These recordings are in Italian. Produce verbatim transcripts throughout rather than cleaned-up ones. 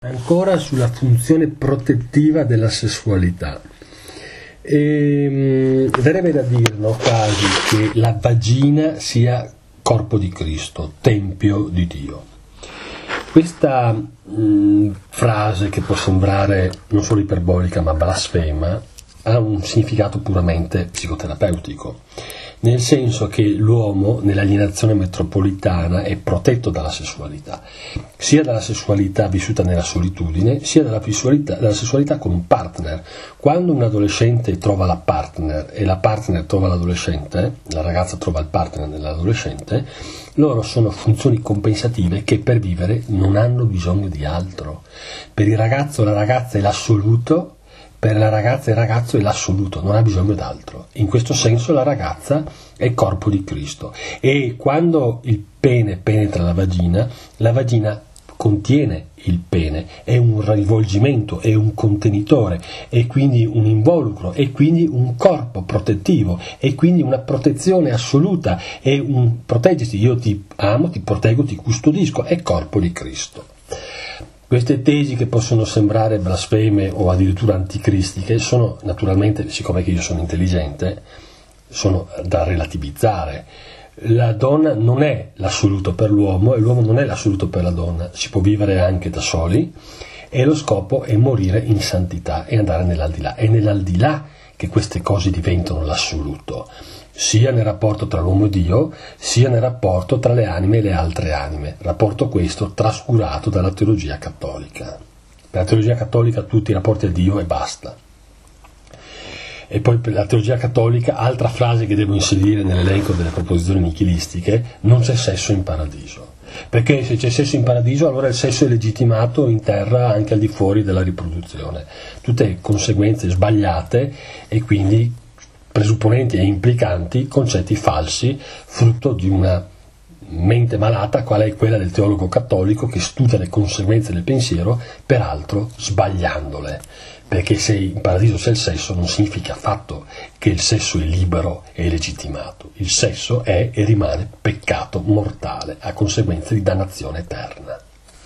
Ancora sulla funzione protettiva della sessualità. E, mh, verrebbe da dire, no, quasi che la vagina sia corpo di Cristo, tempio di Dio. Questa mh, frase, che può sembrare non solo iperbolica ma blasfema, ha un significato puramente psicoterapeutico, nel senso che l'uomo nell'alienazione metropolitana è protetto dalla sessualità, sia dalla sessualità vissuta nella solitudine, sia dalla, dalla sessualità con un partner. Quando un adolescente trova la partner e la partner trova l'adolescente, la ragazza trova il partner nell'adolescente, loro sono funzioni compensative che per vivere non hanno bisogno di altro. Per il ragazzo la ragazza è l'assoluto, per la ragazza il ragazzo è l'assoluto, non ha bisogno d'altro. In questo senso la ragazza è corpo di Cristo, e quando il pene penetra la vagina, la vagina contiene il pene, è un rivolgimento, è un contenitore, è quindi un involucro, è quindi un corpo protettivo, è quindi una protezione assoluta, è un proteggerti, io ti amo, ti proteggo, ti custodisco, è corpo di Cristo. Queste tesi, che possono sembrare blasfeme o addirittura anticristiche, sono naturalmente, siccome che io sono intelligente, sono da relativizzare. La donna non è l'assoluto per l'uomo e l'uomo non è l'assoluto per la donna. Si può vivere anche da soli, e lo scopo è morire in santità e andare nell'aldilà. È nell'aldilà che queste cose diventano l'assoluto, sia nel rapporto tra l'uomo e Dio, sia nel rapporto tra le anime e le altre anime, rapporto questo trascurato dalla teologia cattolica. Per la teologia cattolica tutti i rapporti a Dio e basta. E poi per la teologia cattolica, altra frase che devo inserire nell'elenco delle proposizioni nichilistiche: non c'è sesso in paradiso. Perché se c'è sesso in paradiso, allora il sesso è legittimato in terra anche al di fuori della riproduzione. Tutte conseguenze sbagliate e quindi presupponenti e implicanti concetti falsi, frutto di una mente malata qual è quella del teologo cattolico, che studia le conseguenze del pensiero, peraltro sbagliandole. Perché se in paradiso c'è il sesso non significa affatto che il sesso è libero e legittimato. Il sesso è e rimane peccato mortale, a conseguenza di dannazione eterna.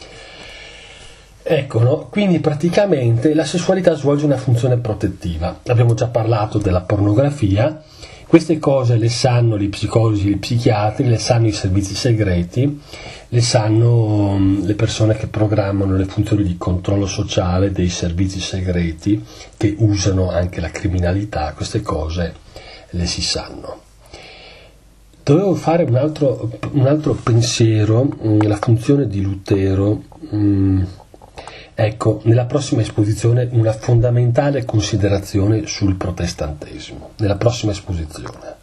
Ecco, no? Quindi praticamente la sessualità svolge una funzione protettiva. Abbiamo già parlato della pornografia. Queste cose le sanno gli psicologi, gli psichiatri, le sanno i servizi segreti, le sanno le persone che programmano le funzioni di controllo sociale dei servizi segreti, che usano anche la criminalità. Queste cose le si sanno. Dovevo fare un altro, un altro pensiero, la funzione di Lutero. Ecco, nella prossima esposizione una fondamentale considerazione sul protestantesimo, nella prossima esposizione.